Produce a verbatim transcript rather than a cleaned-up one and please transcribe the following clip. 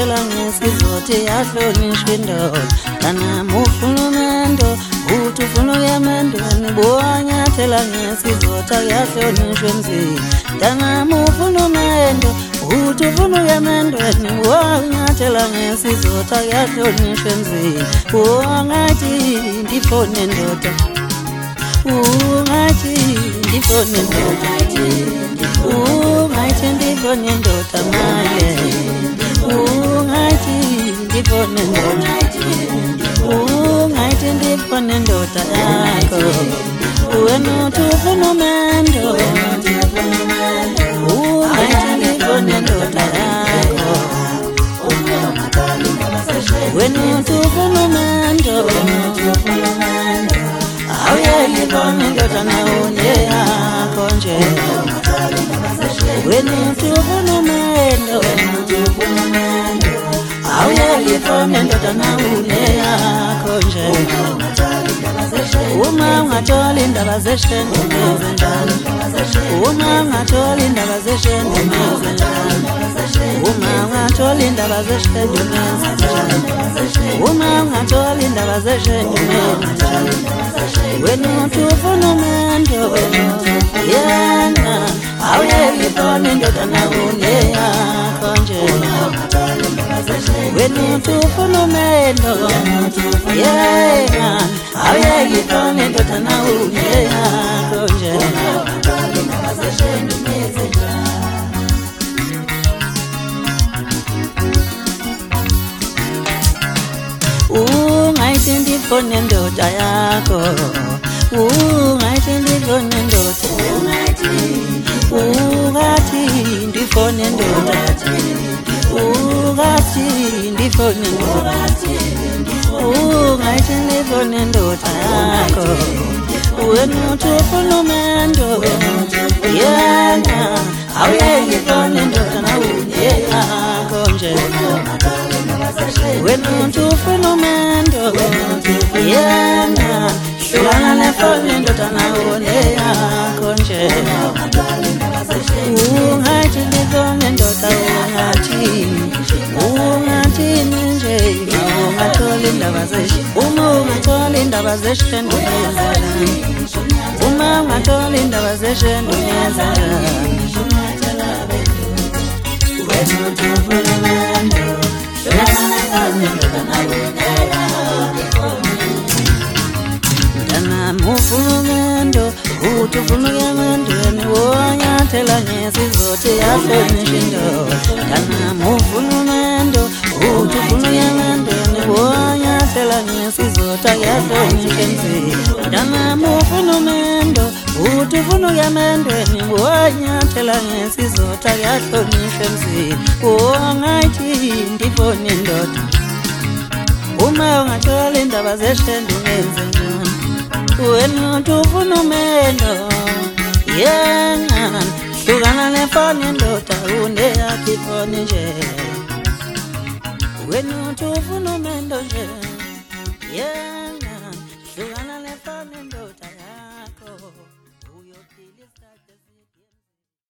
unyathela ngesizotha yahlonishwa indoda kanama ufuna umendo uthi ufuna ukuya emendweni bonyathela ngesizotha yahlonishwa emzini kanama ufuna umendo uthi ufuna ukuya emendweni bonyathela ngesizotha yahlonishwa emzini ungathi ndifone ndoda ungathi ndifone ndoda ungathi ndifone ndoda maye ungathi ndifone ndoda ungathi ndifone ndoda yakho wena uthi ufuna umendo ungathi ndifone ndoda yakho wena uthi ufuna umendo awuyayibona indoda nawune yakho nje wena uthi ufuna umendo awuyayibona indoda nawune yakho nje uma ungatholi indaba zeshendo ngenze njani uma ungatholi indaba zeshendo ngenze njani uma ungatholi indaba zeshendo ngenze njani uma ungatholi indaba zeshendo ngenze njani wena uthi ufuna umendo yena awuyayibona indoda nawune yakho nje wena uthi ufuna umendo yena awuyayibona indoda nawune yakho nje ungayithi ndifone ndoda yakho ungayithi ndifone ndoda ungathi ndifone ndoda ungathi ndifone ndoda ungayithi ndifone ndoda yakho wena uthi ufuna umendo yena awuyayibona indoda nawune yakho nje wena uthi ufuna umendo yena hlukana nefoni indoda nawune yakho nje ungathi ndifone ndoda ungathi ungathini nje ungatholi indaba zeshendo uma ungatholi indaba zeshendo ngenza njani uma ungatholi indaba zeshendo ngenza njani wena uthi ufuna umendo hlukana nefoni indoda nawune yakho kanama ufuna umendo uthi ufuna ukuya emendweni wonyathela ngesizotha yahlonishwa indoda kanama ufuna umendo uthi ufuna ukuya emendweni wonyathela ngesizotha yahlonishwa emzini kanama ufuna umendo uthi ufuna ukuya emendweni wonyathela ngesizotha yahlonishwa emzini ungathi ndifone ndoda uma ungatholi indaba zeshendo ngenze njani wena uthi ufuna umendo yena hlukana nefoni ndoda une yakho ifoni nje wena uthi ufuna umendo nje yeah